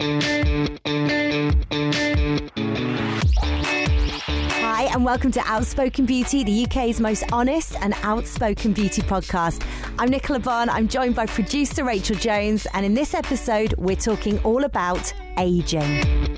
Hi, and welcome to Outspoken Beauty, the UK's most honest and outspoken beauty podcast. I'm Nicola Bond. I'm joined by producer Rachel Jones, and in this episode, we're talking all about ageing.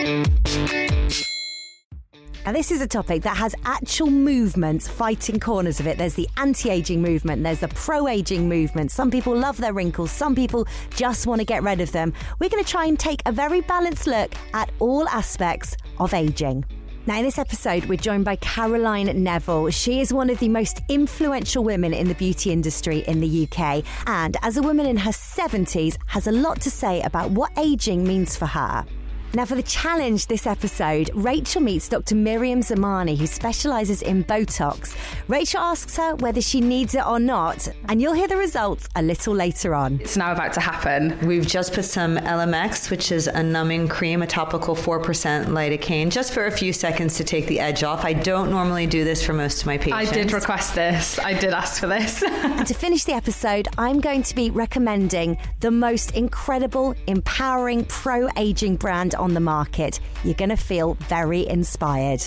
Now, this is a topic that has actual movements fighting corners of it. There's the anti-aging movement, there's the pro-aging movement. Some people love their wrinkles, some people just want to get rid of them. We're going to try and take a very balanced look at all aspects of ageing. Now, in this episode, we're joined by Caroline Neville. She is one of the most influential women in the beauty industry in the UK, and as a woman in her 70s, has a lot to say about what ageing means for her. Now, for the challenge this episode, Rachel meets Dr. Miriam Zamani, who specialises in Botox. Rachel asks her whether she needs it or not, and you'll hear the results a little later on. It's now about to happen. We've just put some LMX, which is a numbing cream, a topical 4% lidocaine, just for a few seconds to take the edge off. I don't normally do this for most of my patients. I did request this. I did ask for this. And to finish the episode, I'm going to be recommending the most incredible, empowering, pro-aging brand on the market. You're going to feel very inspired.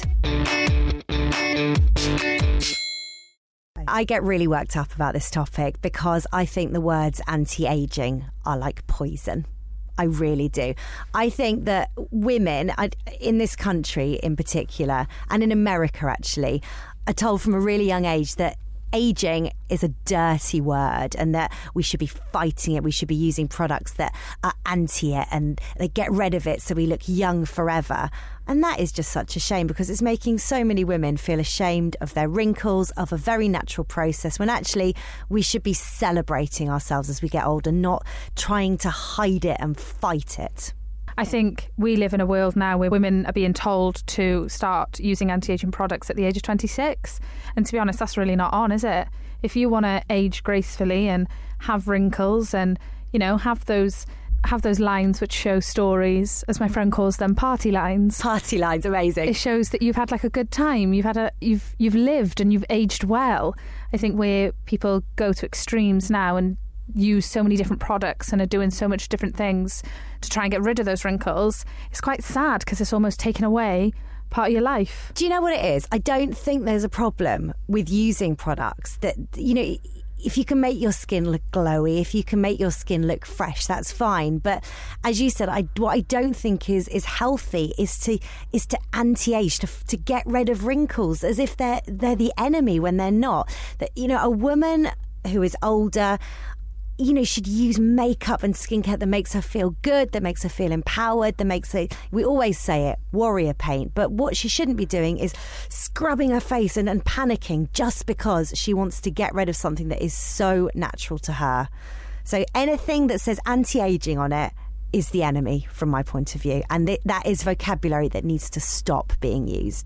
I get really worked up about this topic because I think the words anti-aging are like poison. I really do. I think that women in this country in particular, and in America actually, are told from a really young age that ageing is a dirty word and that we should be fighting it. We should be using products that are anti it and they get rid of it so we look young forever. And that is just such a shame because it's making so many women feel ashamed of their wrinkles, of a very natural process, when actually we should be celebrating ourselves as we get older, not trying to hide it and fight it. I think we live in a world now where women are being told to start using anti-aging products at the age of 26. And to be honest, that's really not on, is it? If you want to age gracefully and have wrinkles and, you know, have those lines which show stories, as my friend calls them, party lines. Party lines, amazing. It shows that you've had like a good time. You've lived and you've aged well. I think where people go to extremes now and use so many different products and are doing so much different things to try and get rid of those wrinkles, it's quite sad because it's almost taken away part of your life. Do you know what it is? I don't think there's a problem with using products that, you know, if you can make your skin look glowy, if you can make your skin look fresh, that's fine. But as you said, what I don't think is healthy is to anti-age, to get rid of wrinkles as if they're the enemy when they're not. That, you know, a woman who is older, you know, should use makeup and skincare that makes her feel good, that makes her feel empowered, that makes her, we always say it, warrior paint. But what she shouldn't be doing is scrubbing her face and panicking just because she wants to get rid of something that is so natural to her. So anything that says anti-aging on it is the enemy from my point of view. And that is vocabulary that needs to stop being used.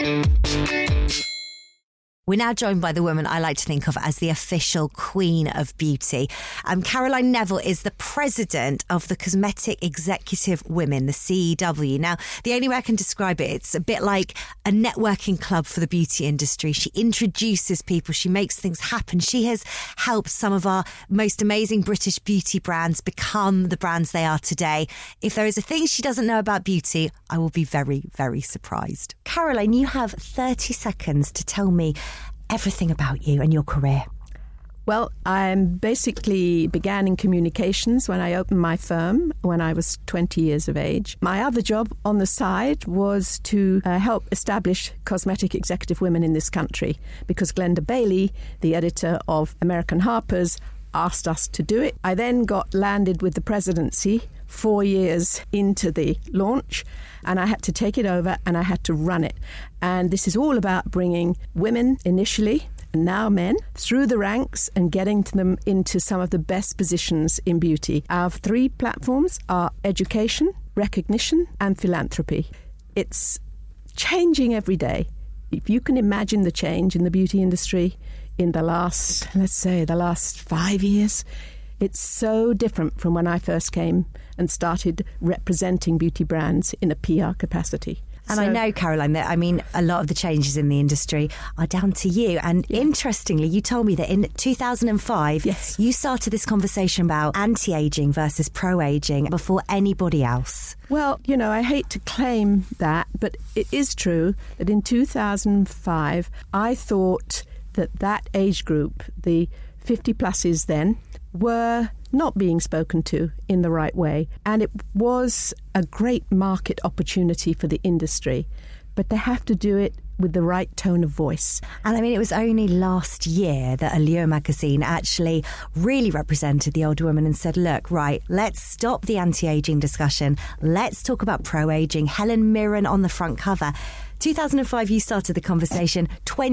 We're now joined by the woman I like to think of as the official queen of beauty. Caroline Neville is the president of the Cosmetic Executive Women, the CEW. Now, the only way I can describe it, it's a bit like a networking club for the beauty industry. She introduces people, she makes things happen. She has helped some of our most amazing British beauty brands become the brands they are today. If there is a thing she doesn't know about beauty, I will be very, very surprised. Caroline, you have 30 seconds to tell me everything about you and your career. Well, I basically began in communications when I opened my firm when I was 20 years of age. My other job on the side was to help establish cosmetic executive women in this country because Glenda Bailey, the editor of American Harper's, asked us to do it. I then got landed with the presidency 4 years into the launch, and I had to take it over and I had to run it. And this is all about bringing women initially, and now men, through the ranks and getting them into some of the best positions in beauty. Our 3 platforms are education, recognition, and philanthropy. It's changing every day. If you can imagine the change in the beauty industry in the last 5 years, it's so different from when I first came and started representing beauty brands in a PR capacity. And I know, Caroline, that a lot of the changes in the industry are down to you. And interestingly, you told me that in 2005, you started this conversation about anti-aging versus pro-aging before anybody else. Well, I hate to claim that, but it is true that in 2005, I thought that age group, the 50 pluses then, were not being spoken to in the right way. And it was a great market opportunity for the industry. But they have to do it with the right tone of voice. And it was only last year that Allure magazine actually really represented the older women and said, look, right, let's stop the anti-aging discussion. Let's talk about pro-aging. Helen Mirren on the front cover. 2005, you started the conversation.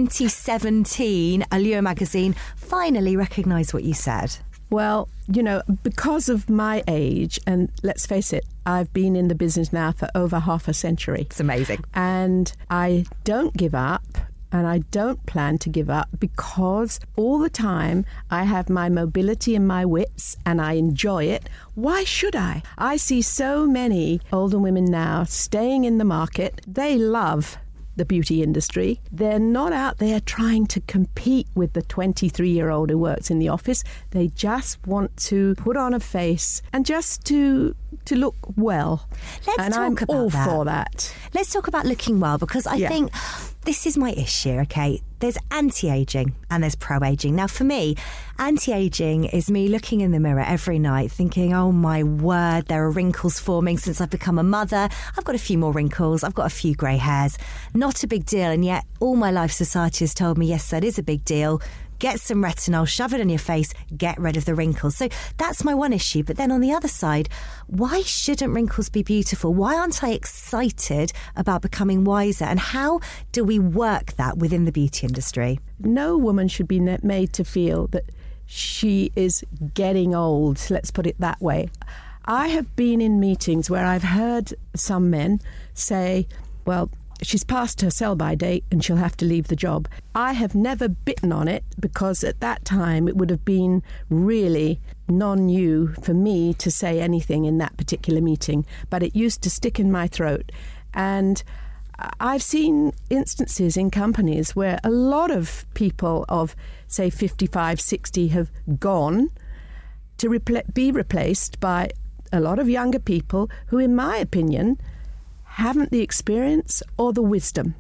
2017, Allure magazine finally recognised what you said. Well, because of my age, and let's face it, I've been in the business now for over half a century. It's amazing. And I don't give up, and I don't plan to give up, because all the time I have my mobility and my wits, and I enjoy it. Why should I? I see so many older women now staying in the market. They love the beauty industry. They're not out there trying to compete with the 23-year-old who works in the office. They just want to put on a face and just to look well. Let's talk about all that. For that. Let's talk about looking well, because I think this is my issue, okay? There's anti-aging and there's pro-aging. Now, for me, anti-aging is me looking in the mirror every night thinking, oh my word, there are wrinkles forming since I've become a mother. I've got a few more wrinkles. I've got a few grey hairs. Not a big deal. And yet all my life society has told me, yes, that is a big deal. Get some retinol, shove it on your face, get rid of the wrinkles. So that's my one issue. But then on the other side, why shouldn't wrinkles be beautiful? Why aren't I excited about becoming wiser? And how do we work that within the beauty industry? No woman should be made to feel that she is getting old, let's put it that way. I have been in meetings where I've heard some men say, well, she's past her sell-by date and she'll have to leave the job. I have never bitten on it, because at that time it would have been really non-new for me to say anything in that particular meeting. But it used to stick in my throat. And I've seen instances in companies where a lot of people of, say, 55, 60 have gone to be replaced by a lot of younger people who, in my opinion, haven't the experience or the wisdom.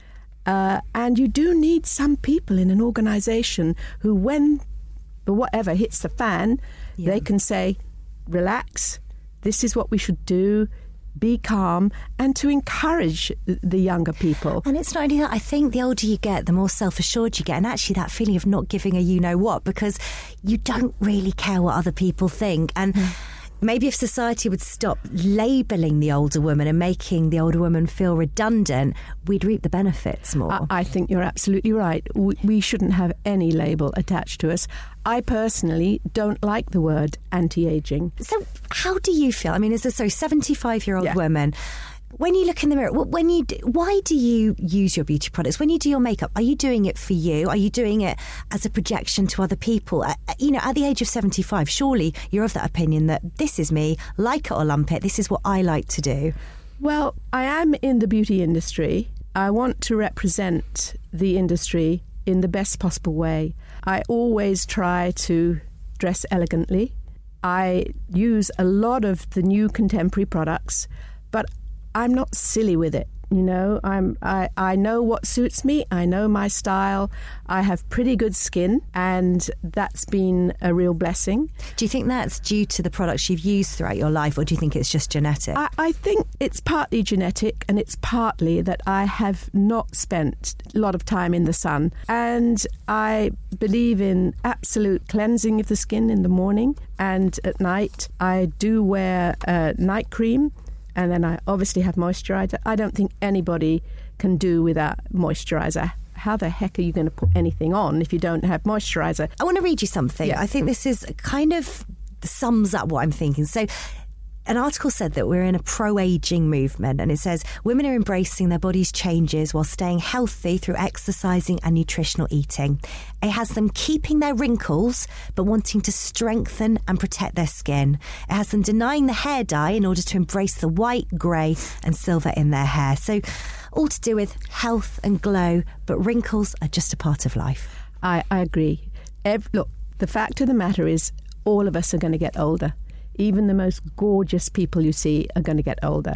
And you do need some people in an organisation who, when the whatever hits the fan, they can say, relax, this is what we should do, be calm, and to encourage the younger people. And it's not only that, I think the older you get, the more self-assured you get, and actually that feeling of not giving a you-know-what, because you don't really care what other people think. And maybe if society would stop labelling the older woman and making the older woman feel redundant, we'd reap the benefits more. I think you're absolutely right. We shouldn't have any label attached to us. I personally don't like the word anti-aging. So how do you feel? As a 75-year-old woman, when you look in the mirror, why do you use your beauty products? When you do your makeup, are you doing it for you? Are you doing it as a projection to other people? At the age of 75, surely you're of that opinion that this is me, like it or lump it, this is what I like to do. Well, I am in the beauty industry. I want to represent the industry in the best possible way. I always try to dress elegantly. I use a lot of the new contemporary products, but I'm not silly with it. I know what suits me. I know my style. I have pretty good skin, and that's been a real blessing. Do you think that's due to the products you've used throughout your life, or do you think it's just genetic? I think it's partly genetic, and it's partly that I have not spent a lot of time in the sun. And I believe in absolute cleansing of the skin in the morning, and at night I do wear night cream. And then I obviously have moisturiser. I don't think anybody can do without moisturiser. How the heck are you going to put anything on if you don't have moisturiser? I want to read you something. I think this is kind of sums up what I'm thinking. So an article said that we're in a pro-aging movement, and it says women are embracing their body's changes while staying healthy through exercising and nutritional eating. It has them keeping their wrinkles but wanting to strengthen and protect their skin. It has them denying the hair dye in order to embrace the white, grey and silver in their hair. So all to do with health and glow, but wrinkles are just a part of life. I agree. Look, the fact of the matter is all of us are going to get older. Even the most gorgeous people you see are going to get older.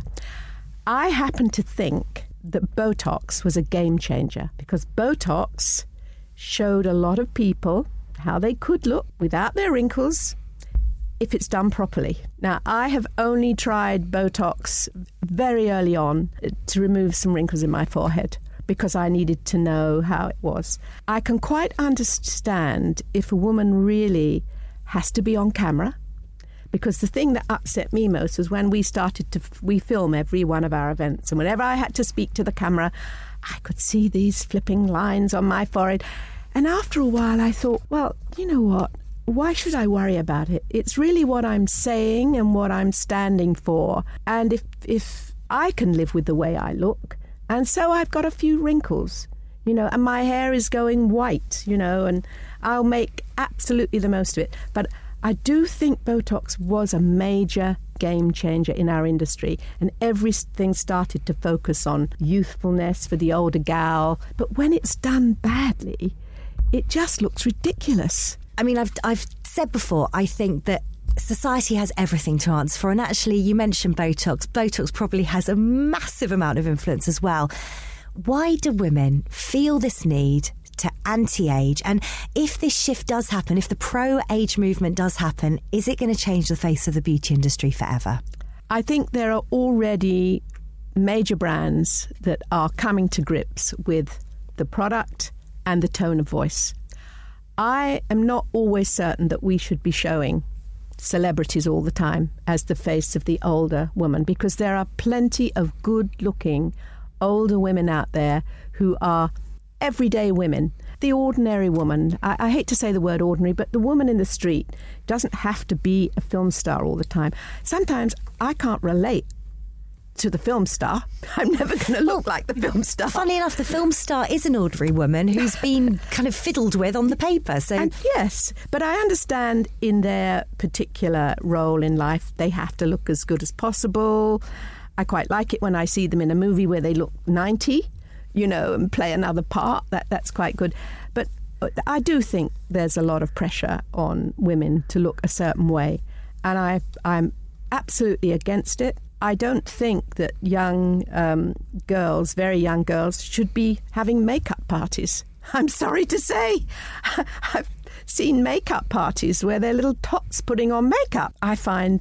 I happen to think that Botox was a game changer because Botox showed a lot of people how they could look without their wrinkles if it's done properly. Now, I have only tried Botox very early on to remove some wrinkles in my forehead because I needed to know how it was. I can quite understand if a woman really has to be on camera. Because the thing that upset me most was when we film every one of our events. And whenever I had to speak to the camera, I could see these flipping lines on my forehead. And after a while, I thought, well, you know what? Why should I worry about it? It's really what I'm saying and what I'm standing for. And if I can live with the way I look, and so I've got a few wrinkles, and my hair is going white, and I'll make absolutely the most of it. But I do think Botox was a major game changer in our industry, and everything started to focus on youthfulness for the older gal. But when it's done badly, it just looks ridiculous. I mean, I've said before, I think that society has everything to answer for. And actually, you mentioned Botox. Botox probably has a massive amount of influence as well. Why do women feel this need to anti-age? And if this shift does happen, if the pro-age movement does happen, is it going to change the face of the beauty industry forever? I think there are already major brands that are coming to grips with the product and the tone of voice. I am not always certain that we should be showing celebrities all the time as the face of the older woman, because there are plenty of good-looking older women out there who are everyday women. The ordinary woman, I hate to say the word ordinary, but the woman in the street doesn't have to be a film star all the time. Sometimes I can't relate to the film star. I'm never going to look like the film star. Funnily enough, the film star is an ordinary woman who's been kind of fiddled with on the paper. So yes, but I understand in their particular role in life, they have to look as good as possible. I quite like it when I see them in a movie where they look 90, and play another part. That's quite good. But I do think there's a lot of pressure on women to look a certain way. And I'm absolutely against it. I don't think that young girls, very young girls, should be having makeup parties. I'm sorry to say. I've seen makeup parties where they're little tots putting on makeup. I find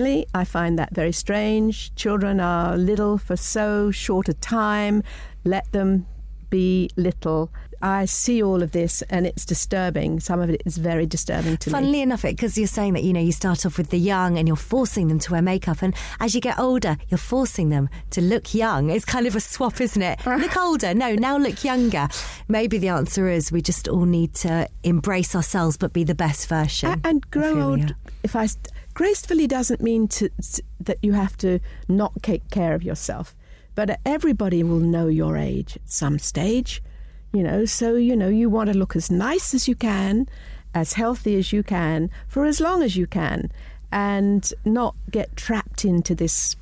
that very strange. Children are little for so short a time. Let them be little. I see all of this and it's disturbing. Some of it is very disturbing to me. Funnily enough, because you're saying that, you start off with the young and you're forcing them to wear makeup, and as you get older, you're forcing them to look young. It's kind of a swap, isn't it? Look older. No, now look younger. Maybe the answer is we just all need to embrace ourselves but be the best version. And grow old. Gracefully doesn't mean that you have to not take care of yourself. But everybody will know your age at some stage, so, you want to look as nice as you can, as healthy as you can, for as long as you can, and not get trapped into this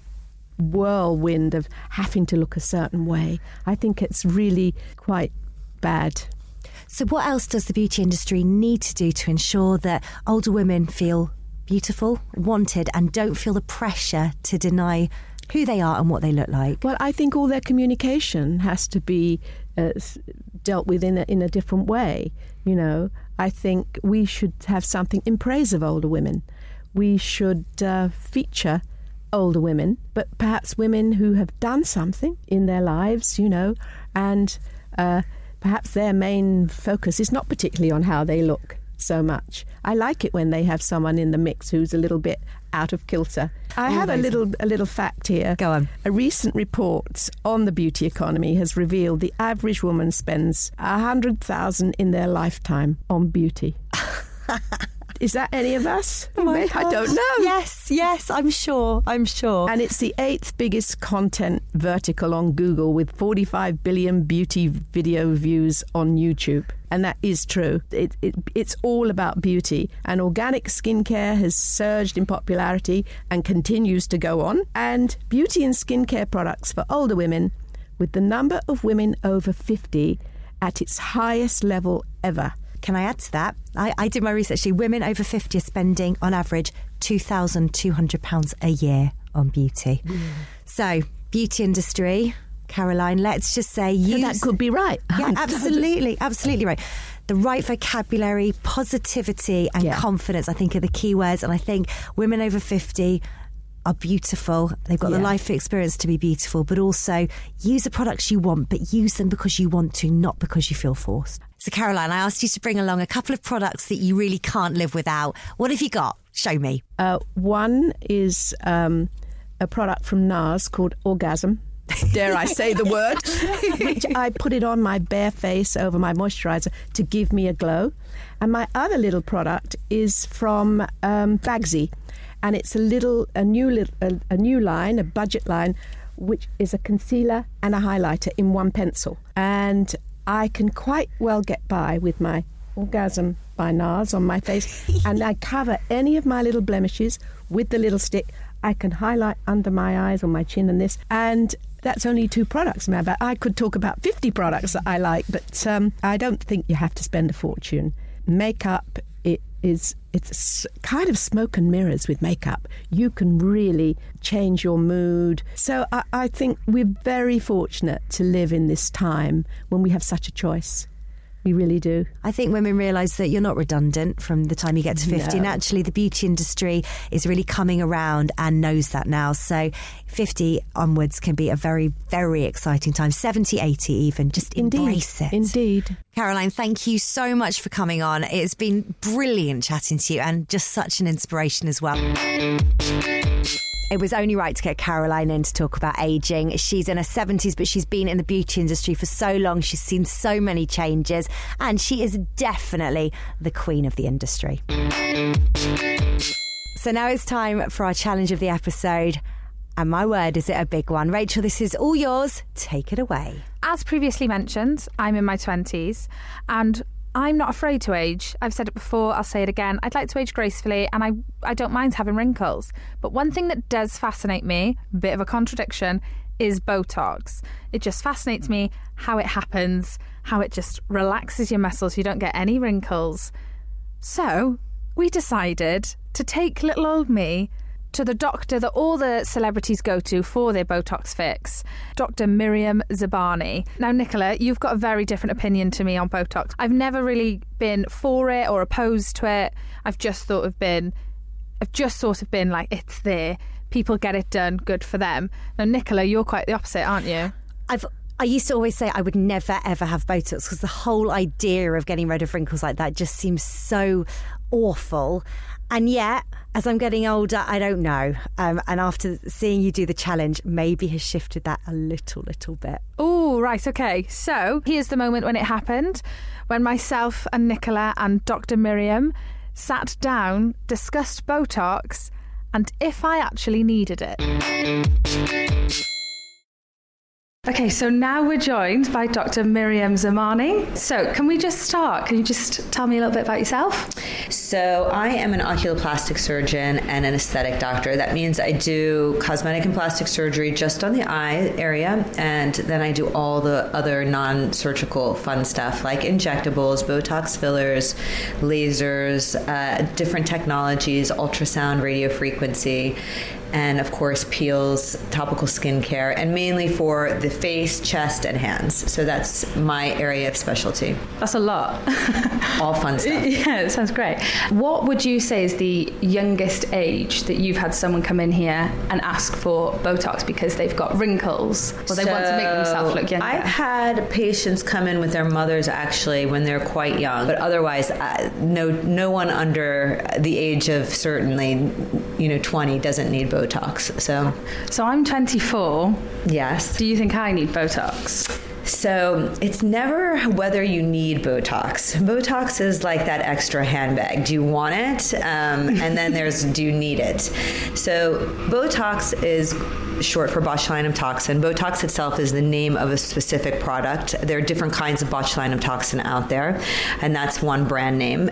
whirlwind of having to look a certain way. I think it's really quite bad. So what else does the beauty industry need to do to ensure that older women feel beautiful, wanted, and don't feel the pressure to deny who they are and what they look like? Well, I think all their communication has to be dealt with in a different way. I think we should have something in praise of older women. We should feature older women, but perhaps women who have done something in their lives, and perhaps their main focus is not particularly on how they look so much. I like it when they have someone in the mix who's a little bit out of kilter. I have a little fact here. Go on. A recent report on the beauty economy has revealed the average woman spends $100,000 in their lifetime on beauty. Is that any of us? Oh my I don't gosh. know. Yes, I'm sure. And it's the 8th biggest content vertical on Google with 45 billion beauty video views on YouTube. And that is true. It's all about beauty. And organic skincare has surged in popularity and continues to go on. And beauty and skincare products for older women, with the number of women over 50 at its highest level ever. Can I add to that? I did my research. Women over 50 are spending, on average, £2,200 a year on beauty. So, beauty industry, Caroline, let's just say that could be right. Yeah, absolutely right. The right vocabulary, positivity and confidence, I think, are the key words. And I think women over 50 are beautiful. They've got the life experience to be beautiful, but also use the products you want, but use them because you want to, not because you feel forced. So, Caroline, I asked you to bring along a couple of products that you really can't live without. What have you got? Show me. One is a product from NARS called Orgasm. Dare I say the word? Which I put it on my bare face over my moisturiser to give me a glow. And my other little product is from Bagsy. And it's a new line, a budget line, which is a concealer and a highlighter in one pencil. And I can quite well get by with my Orgasm by NARS on my face. And I cover any of my little blemishes with the little stick. I can highlight under my eyes or my chin and this. And that's only 2 products. I could talk about 50 products that I like, but I don't think you have to spend a fortune. Makeup, it's kind of smoke and mirrors with makeup. You can really change your mood. So I think we're very fortunate to live in this time when we have such a choice. We really do. I think women realise that you're not redundant from the time you get to 50. No. And actually, the beauty industry is really coming around and knows that now. So 50 onwards can be a very, very exciting time. 70, 80 even. Just embrace it. Indeed. Caroline, thank you so much for coming on. It's been brilliant chatting to you and just such an inspiration as well. It was only right to get Caroline in to talk about ageing. She's in her 70s, but she's been in the beauty industry for so long. She's seen so many changes, and she is definitely the queen of the industry. So now it's time for our challenge of the episode. And my word, is it a big one. Rachel, this is all yours. Take it away. As previously mentioned, I'm in my 20s, and I'm not afraid to age. I've said it before, I'll say it again. I'd like to age gracefully, and I don't mind having wrinkles. But one thing that does fascinate me, a bit of a contradiction, is Botox. It just fascinates me how it happens, how it just relaxes your muscles so you don't get any wrinkles. So we decided to take little old me to the doctor that all the celebrities go to for their Botox fix, Dr. Miriam Zabani. Now, Nicola, you've got a very different opinion to me on Botox. I've never really been for it or opposed to it. I've just sort of been like, it's there. People get it done, good for them. Now, Nicola, you're quite the opposite, aren't you? I used to always say I would never, ever have Botox because the whole idea of getting rid of wrinkles like that just seems so awful. And yet, as I'm getting older, I don't know. And after seeing you do the challenge, maybe has shifted that a little bit. Oh, right, okay. So here's the moment when it happened, when myself and Nicola and Dr. Miriam sat down, discussed Botox, and if I actually needed it. Okay, so now we're joined by Dr. Miriam Zabani. So can we just start? Can you just tell me a little bit about yourself? So I am an oculoplastic surgeon and an aesthetic doctor. That means I do cosmetic and plastic surgery just on the eye area, and then I do all the other non-surgical fun stuff like injectables, Botox fillers, lasers, different technologies, ultrasound, radio frequency, and of course peels, topical skincare, and mainly for the face, chest, and hands. So that's my area of specialty. That's a lot. All fun stuff. Yeah, it sounds great. What would you say is the youngest age that you've had someone come in here and ask for Botox because they've got wrinkles or they want to make themselves look younger? I've had patients come in with their mothers actually when they're quite young, but otherwise no one under the age of certainly 20 doesn't need Botox. So I'm 24. Yes. Do you think I need Botox? So it's never whether you need Botox. Botox is like that extra handbag. Do you want it? And then there's, do you need it? So Botox is short for botulinum toxin. Botox itself is the name of a specific product. There are different kinds of botulinum toxin out there, and that's one brand name.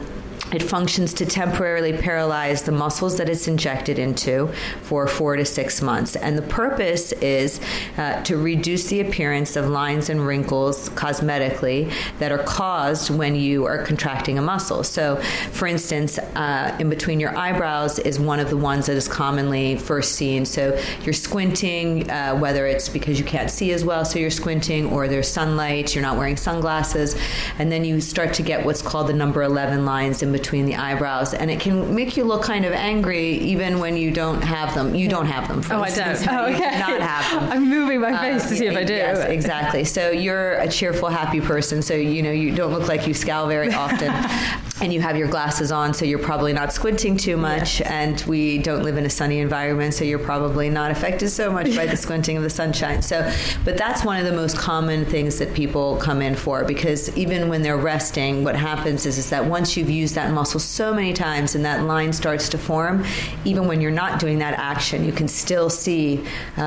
It functions to temporarily paralyze the muscles that it's injected into for 4 to 6 months. And the purpose is to reduce the appearance of lines and wrinkles cosmetically that are caused when you are contracting a muscle. So, for instance, in between your eyebrows is one of the ones that is commonly first seen. So you're squinting, whether it's because you can't see as well, so you're squinting, or there's sunlight, you're not wearing sunglasses, and then you start to get what's called the number 11 lines in between the eyebrows, and it can make you look kind of angry even when you don't have them. You don't have them. I don't. Oh, okay. You do not have them. I'm moving my face to see if I do. Yes, exactly. So you're a cheerful, happy person, so you don't look like you scowl very often. And you have your glasses on, so you're probably not squinting too much. Yes. And we don't live in a sunny environment, so you're probably not affected so much by the squinting of the sunshine. But that's one of the most common things that people come in for, because even when they're resting, what happens is that once you've used that muscle so many times and that line starts to form, even when you're not doing that action, you can still see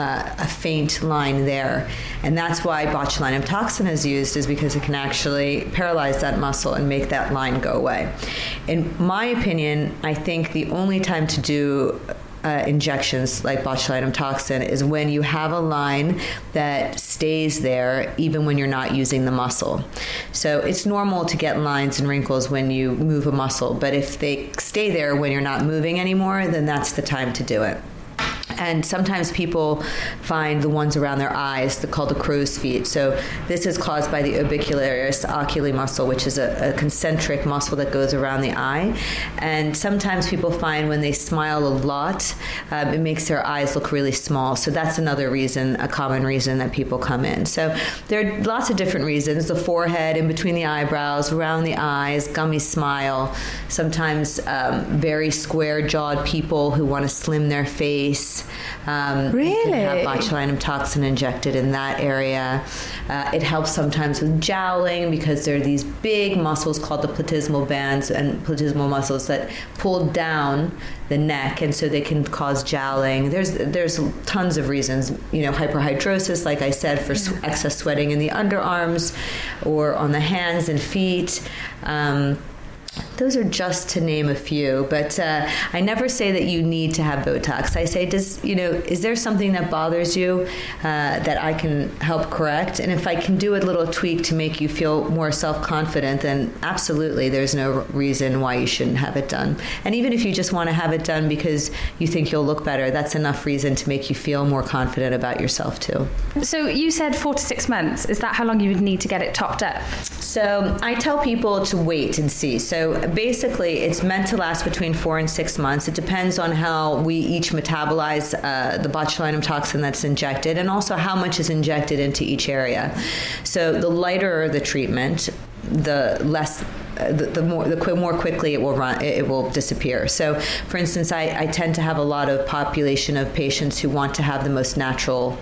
a faint line there. And that's why botulinum toxin is used, is because it can actually paralyze that muscle and make that line go away. In my opinion, I think the only time to do injections like botulinum toxin is when you have a line that stays there even when you're not using the muscle. So it's normal to get lines and wrinkles when you move a muscle, but if they stay there when you're not moving anymore, then that's the time to do it. And sometimes people find the ones around their eyes, they're called the crow's feet. So this is caused by the orbicularis oculi muscle, which is a concentric muscle that goes around the eye. And sometimes people find when they smile a lot, it makes their eyes look really small. So that's another reason, a common reason that people come in. So there are lots of different reasons. The forehead, in between the eyebrows, around the eyes, gummy smile. Sometimes very square-jawed people who want to slim their face. Really? You can have botulinum toxin injected in that area. It helps sometimes with jowling, because there are these big muscles called the platysmal bands and platysmal muscles that pull down the neck, and so they can cause jowling. There's tons of reasons. Hyperhidrosis, like I said, for excess sweating in the underarms or on the hands and feet. Those are just to name a few, but I never say that you need to have Botox. I say, is there something that bothers you that I can help correct? And if I can do a little tweak to make you feel more self-confident, then absolutely, there's no reason why you shouldn't have it done. And even if you just want to have it done because you think you'll look better, that's enough reason to make you feel more confident about yourself too. So you said 4 to 6 months. Is that how long you would need to get it topped up? So I tell people to wait and see. So basically, it's meant to last between 4 and 6 months. It depends on how we each metabolize the botulinum toxin that's injected, and also how much is injected into each area. So the lighter the treatment, the less, the more quickly it will run. It will disappear. So, for instance, I tend to have a lot of population of patients who want to have the most natural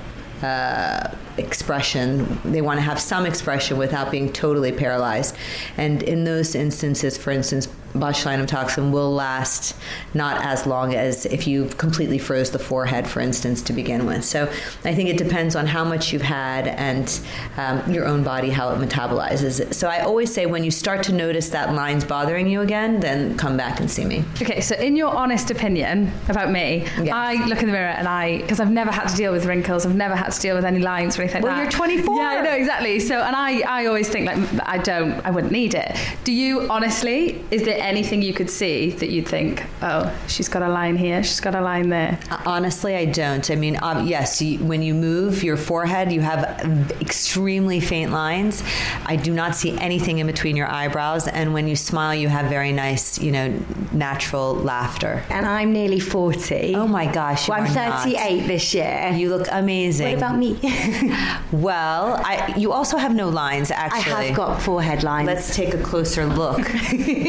expression. They want to have some expression without being totally paralyzed. And in those instances, for instance, botulinum toxin will last not as long as if you completely froze the forehead, for instance, to begin with. So I think it depends on how much you've had and your own body, how it metabolizes. So I always say, when you start to notice that line's bothering you again, then come back and see me. Okay, so in your honest opinion about me, yes. I look in the mirror and because I've never had to deal with wrinkles, I've never had to deal with any lines or anything like that. Well, you're 24. Yeah, I know, exactly. So, and I always think I wouldn't need it. Do you honestly, is there anything you could see that you'd think, oh, she's got a line here, she's got a line there? Honestly, I don't. I mean, yes, when you move your forehead, you have extremely faint lines. I do not see anything in between your eyebrows, and when you smile, you have very nice, natural laughter. And I'm nearly 40. Oh my gosh, I'm 38 this year. You look amazing. What about me? Well, you also have no lines, actually. I have got forehead lines. Let's take a closer look.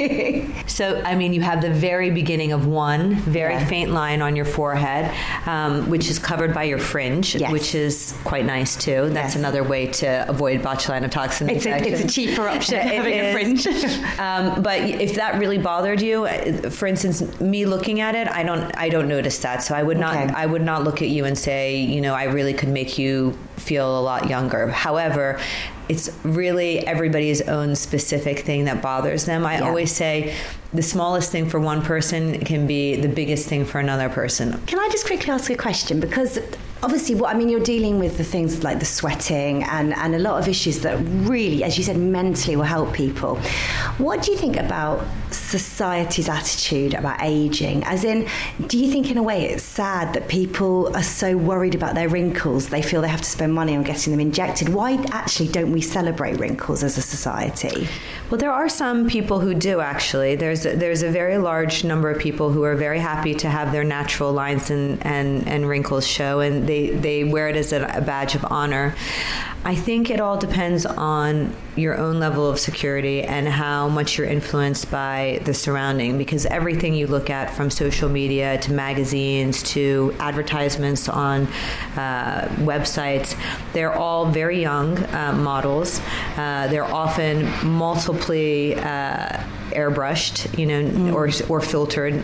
So, I mean, you have the very beginning of one very faint line on your forehead, which is covered by your fringe, which is quite nice too. That's another way to avoid botulinum toxin infection. It's a cheaper option having a fringe. But if that really bothered you, for instance, me looking at it, I don't notice that. So I would not look at you and say, you know, I really could make you feel a lot younger. However, it's really everybody's own specific thing that bothers them. I always say the smallest thing for one person can be the biggest thing for another person. Can I just quickly ask you a question? Because obviously, you're dealing with the things like the sweating and a lot of issues that really, as you said, mentally will help people. What do you think about society's attitude about aging? As in, do you think in a way it's sad that people are so worried about their wrinkles, they feel they have to spend money on getting them injected? Why actually don't we celebrate wrinkles as a society? Well, there are some people who do, actually. There's a very large number of people who are very happy to have their natural lines and wrinkles show, and they wear it as a badge of honor. I think it all depends on your own level of security and how much you're influenced by the surrounding, because everything you look at, from social media to magazines to advertisements on websites, they're all very young models. They're often multiply airbrushed, you know, or filtered.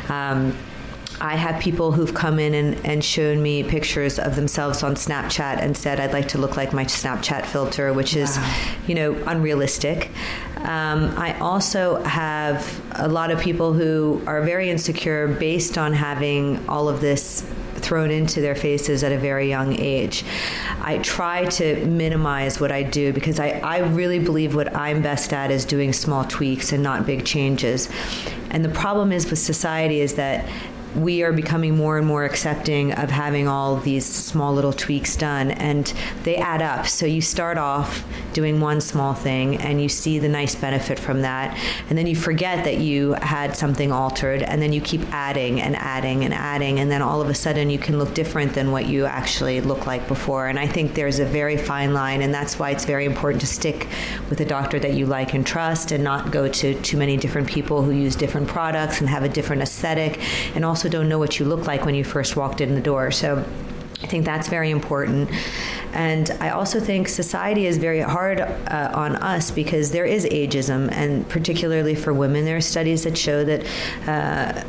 I have people who've come in and shown me pictures of themselves on Snapchat and said, I'd like to look like my Snapchat filter, which is, you know, unrealistic. I also have a lot of people who are very insecure based on having all of this thrown into their faces at a very young age. I try to minimize what I do because I really believe what I'm best at is doing small tweaks and not big changes. And the problem is with society is that we are becoming more and more accepting of having all these small little tweaks done, and they add up. So you start off doing one small thing and you see the nice benefit from that, and then you forget that you had something altered, and then you keep adding and adding and adding, and then all of a sudden you can look different than what you actually looked like before. And I think there's a very fine line, and that's why it's very important to stick with a doctor that you like and trust, and not go to too many different people who use different products and have a different aesthetic, and also don't know what you look like when you first walked in the door. So I think that's very important. And I also think society is very hard on us because there is ageism, and particularly for women. There are studies that show that,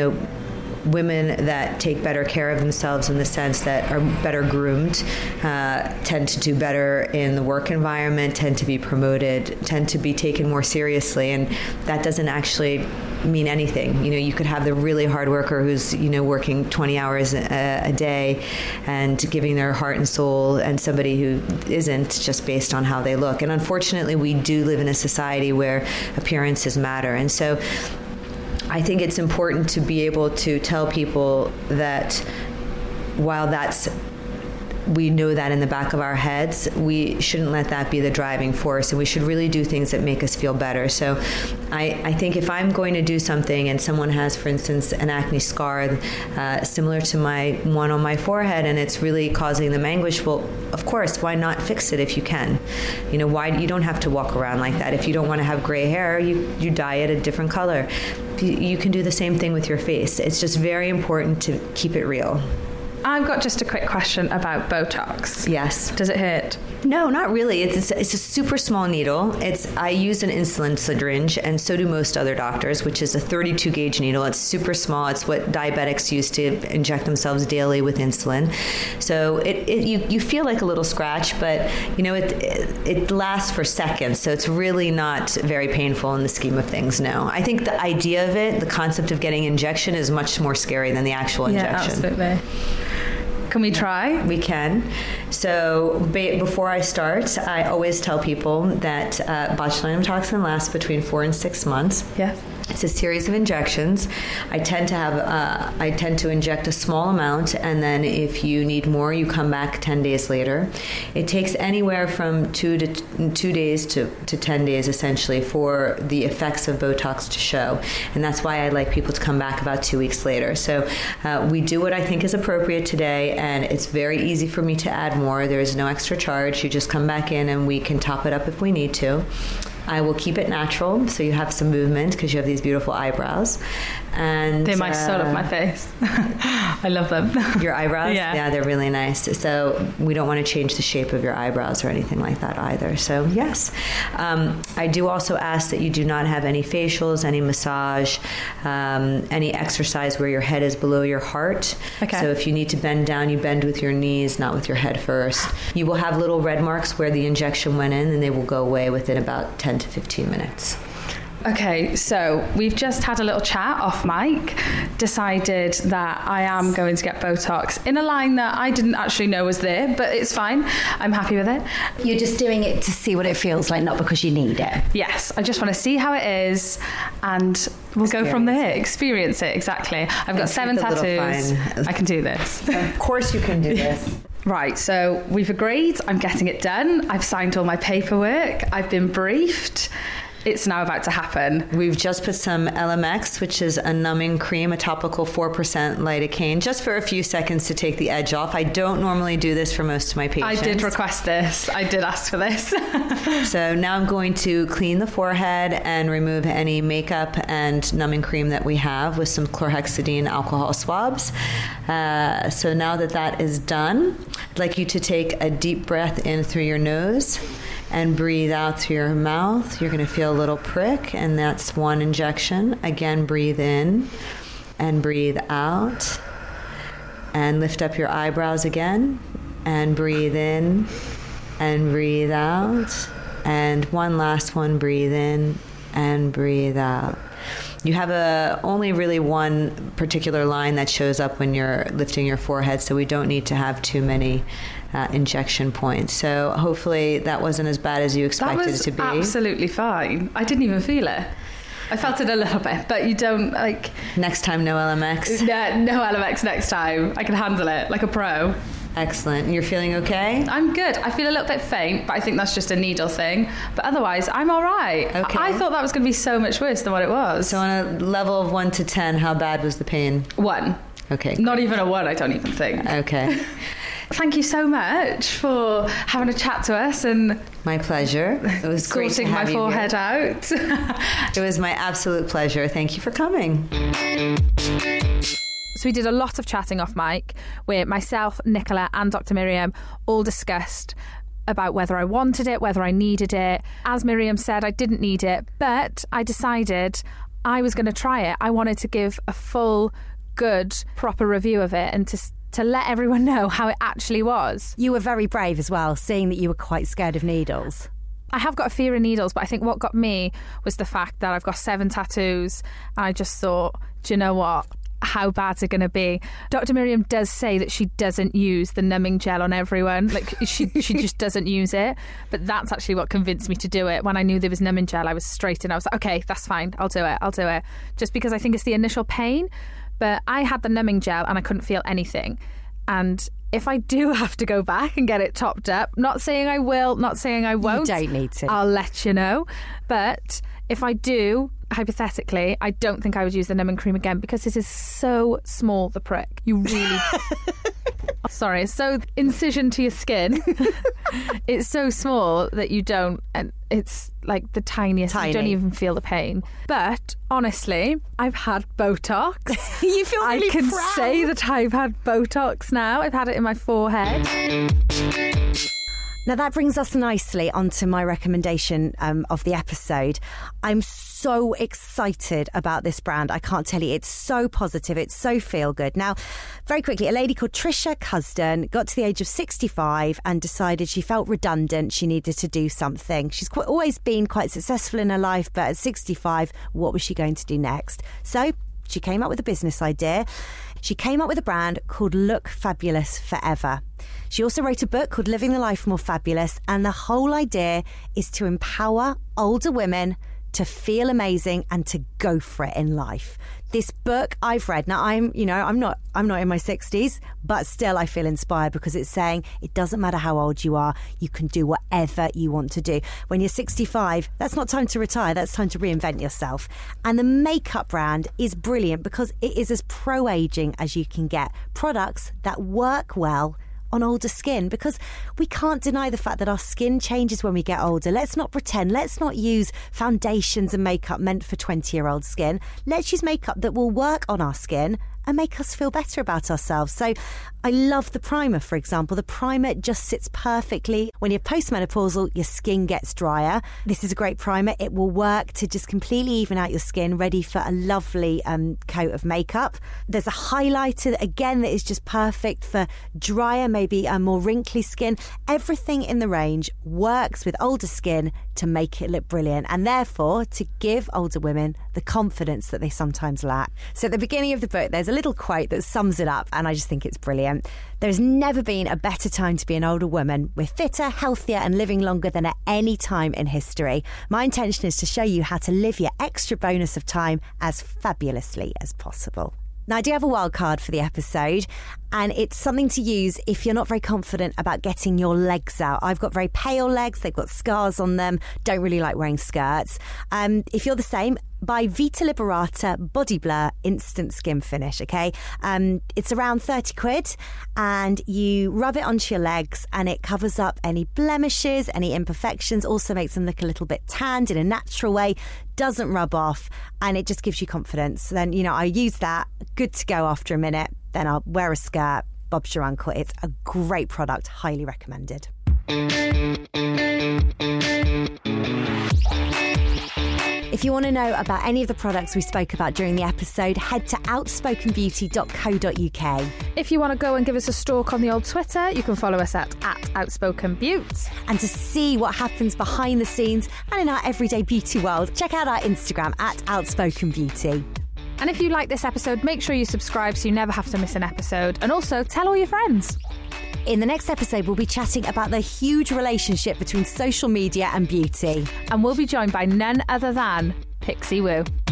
women that take better care of themselves in the sense that are better groomed tend to do better in the work environment, tend to be promoted, tend to be taken more seriously. And that doesn't actually mean anything. You know, you could have the really hard worker who's, working 20 hours a day and giving their heart and soul, and somebody who isn't, just based on how they look. And unfortunately, we do live in a society where appearances matter. And so I think it's important to be able to tell people that while we know that in the back of our heads, we shouldn't let that be the driving force, and we should really do things that make us feel better. So I think if I'm going to do something and someone has, for instance, an acne scar similar to my one on my forehead, and it's really causing them anguish, well, of course, why not fix it if you can? Why you don't have to walk around like that. If you don't want to have gray hair, you dye it a different color. You can do the same thing with your face. It's just very important to keep it real. I've got just a quick question about Botox. Yes. Does it hurt? No, not really. It's a super small needle. I use an insulin syringe, and so do most other doctors, which is a 32 gauge needle. It's super small. It's what diabetics use to inject themselves daily with insulin. So you feel like a little scratch, but it lasts for seconds. So it's really not very painful in the scheme of things. No, I think the idea of it, the concept of getting injection, is much more scary than the actual injection. Yeah, absolutely. Can we try? We can. So before I start, I always tell people that botulinum toxin lasts between 4 and 6 months. Yeah. It's a series of injections. I tend to inject a small amount, and then if you need more, you come back 10 days later. It takes anywhere from 2 days to 10 days, essentially, for the effects of Botox to show. And that's why I like people to come back about 2 weeks later. So we do what I think is appropriate today, and it's very easy for me to add more. There is no extra charge. You just come back in, and we can top it up if we need to. I will keep it natural, so you have some movement because you have these beautiful eyebrows. And they're my soul of my face. I love them. Your eyebrows? Yeah, they're really nice. So we don't want to change the shape of your eyebrows or anything like that either. So yes. I do also ask that you do not have any facials, any massage, any exercise where your head is below your heart. Okay. So if you need to bend down, you bend with your knees, not with your head first. You will have little red marks where the injection went in, and they will go away within about 10 to 15 minutes. Okay, so we've just had a little chat off mic, decided that I am going to get Botox in a line that I didn't actually know was there, but it's fine. I'm happy with it. You're just doing it to see what it feels like, not because you need it. Yes, I just want to see how it is, and we'll go from there. Experience it, exactly. I've got 7 tattoos. I can do this. Of course you can do this. Right, so we've agreed. I'm getting it done. I've signed all my paperwork. I've been briefed. It's now about to happen. We've just put some LMX, which is a numbing cream, a topical 4% lidocaine, just for a few seconds to take the edge off. I don't normally do this for most of my patients. I did request this. I did ask for this. So now I'm going to clean the forehead and remove any makeup and numbing cream that we have with some chlorhexidine alcohol swabs. So now that is done, I'd like you to take a deep breath in through your nose and breathe out through your mouth. You're going to feel a little prick, and that's one injection. Again, breathe in and breathe out. And lift up your eyebrows again, and breathe in and breathe out. And one last one, breathe in and breathe out. You have only really one particular line that shows up when you're lifting your forehead, so we don't need to have too many injection points. So hopefully that wasn't as bad as you expected it to be. That was absolutely fine. I didn't even feel it. I felt it a little bit, but you don't like... Next time, no LMX? No LMX next time. I can handle it like a pro. Excellent. You're feeling okay? I'm good. I feel a little bit faint, but I think that's just a needle thing. But otherwise, I'm all right. Okay. I thought that was going to be so much worse than what it was. So on a level of 1 to 10, how bad was the pain? 1. Okay. Not even a 1, I don't even think. Okay. Thank you so much for having a chat to us and my pleasure. It was great to have sorting my forehead out. It was my absolute pleasure. Thank you for coming. So we did a lot of chatting off mic where myself, Nicola and Dr. Miriam all discussed about whether I wanted it, whether I needed it. As Miriam said, I didn't need it, but I decided I was going to try it. I wanted to give a full, good, proper review of it and to let everyone know how it actually was. You were very brave as well, seeing that you were quite scared of needles. I have got a fear of needles, but I think what got me was the fact that I've got 7 tattoos, and I just thought, do you know what? How bad's it going to be? Dr. Miriam does say that she doesn't use the numbing gel on everyone. Like, she just doesn't use it. But that's actually what convinced me to do it. When I knew there was numbing gel, I was straight in. I was like, okay, that's fine. I'll do it. Just because I think it's the initial pain. But I had the numbing gel and I couldn't feel anything. And if I do have to go back and get it topped up, not saying I will, not saying I won't. You don't need to. I'll let you know. But if I do, hypothetically, I don't think I would use the numbing cream again because it is so small, the prick. You really... Sorry, so incision to your skin. It's so small that you don't, and it's like the tiniest. Tiny. You don't even feel the pain. But honestly, I've had Botox. You feel really I can proud. say that I've had Botox now. I've had it in my forehead. Now that brings us nicely onto my recommendation of the episode. I'm so excited about this brand. I can't tell you. It's so positive. It's so feel good. Now, very quickly, a lady called Trisha Cusden got to the age of 65 and decided she felt redundant. She needed to do something. She's always been quite successful in her life, but at 65, what was she going to do next? So she came up with a business idea. She came up with a brand called Look Fabulous Forever. She also wrote a book called Living the Life More Fabulous, and the whole idea is to empower older women to feel amazing and to go for it in life. This book I've read. Now I'm not in my 60s, but still I feel inspired because it's saying it doesn't matter how old you are, you can do whatever you want to do. When you're 65, that's not time to retire, that's time to reinvent yourself. And the makeup brand is brilliant because it is as pro-aging as you can get. Products that work well on older skin, because we can't deny the fact that our skin changes when we get older. Let's not pretend. Let's not use foundations and makeup meant for 20-year-old skin. Let's use makeup that will work on our skin and make us feel better about ourselves. So I love the primer, for example. The primer just sits perfectly. When you're postmenopausal, your skin gets drier. This is a great primer. It will work to just completely even out your skin, ready for a lovely coat of makeup. There's a highlighter, again, that is just perfect for drier, maybe a more wrinkly skin. Everything in the range works with older skin to make it look brilliant, and therefore to give older women the confidence that they sometimes lack. So at the beginning of the book, there's a little quote that sums it up, and I just think it's brilliant. There's never been a better time to be an older woman. We're fitter, healthier and living longer than at any time in history. My intention is to show you how to live your extra bonus of time as fabulously as possible. Now, I do have a wild card for the episode, and it's something to use if you're not very confident about getting your legs out. I've got very pale legs, they've got scars on them, don't really like wearing skirts. If you're the same, buy Vita Liberata Body Blur Instant Skin Finish, okay? It's around 30 quid, and you rub it onto your legs and it covers up any blemishes, any imperfections, also makes them look a little bit tanned in a natural way, doesn't rub off, and it just gives you confidence. Then, I use that, good to go after a minute, then I'll wear a skirt, bob's your uncle. It's a great product, highly recommended. If you want to know about any of the products we spoke about during the episode, head to outspokenbeauty.co.uk. If you want to go and give us a stalk on the old Twitter, you can follow us at outspokenbeaut. And to see what happens behind the scenes and in our everyday beauty world, check out our Instagram at outspokenbeauty. And if you like this episode, make sure you subscribe so you never have to miss an episode. And also tell all your friends. In the next episode, we'll be chatting about the huge relationship between social media and beauty. And we'll be joined by none other than Pixie Woo.